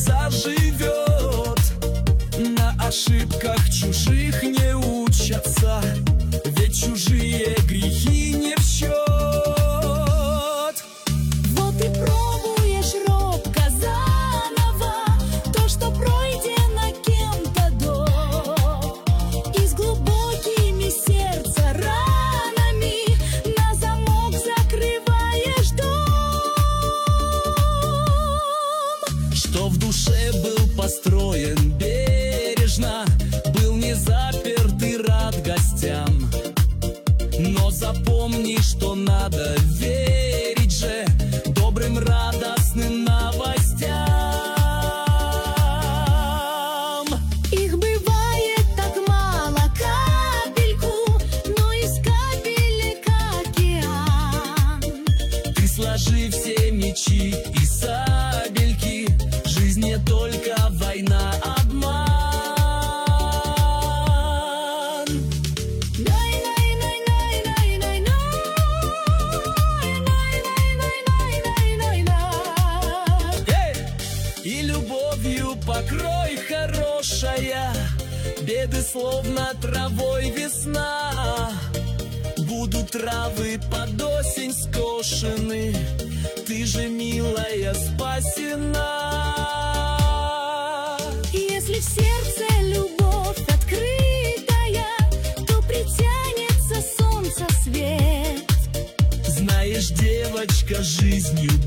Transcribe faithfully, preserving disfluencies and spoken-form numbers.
заживет. На ошибках чужих не учатся, ведь чужие грехи не в счет. Вот и пробуешь робко заново то, что пройдено кем-то до, и с глубокими сердца ранами на замок закрываешь дом. Что в душе был построен бережно, был не заперт и рад гостям. Но запомни, что надо верить же добрым, радостным новостям. Их бывает так мало, капельку, но из капелек океан. Ты сложи все мечи и сабельки, жизнь не только война, обман. И любовью покрой, хорошая, беды словно травой весна. Будут травы под осень скошены, ты же, милая, спасена. Если в сердце любовь открытая, то притянется солнце свет. Знаешь, девочка, жизнью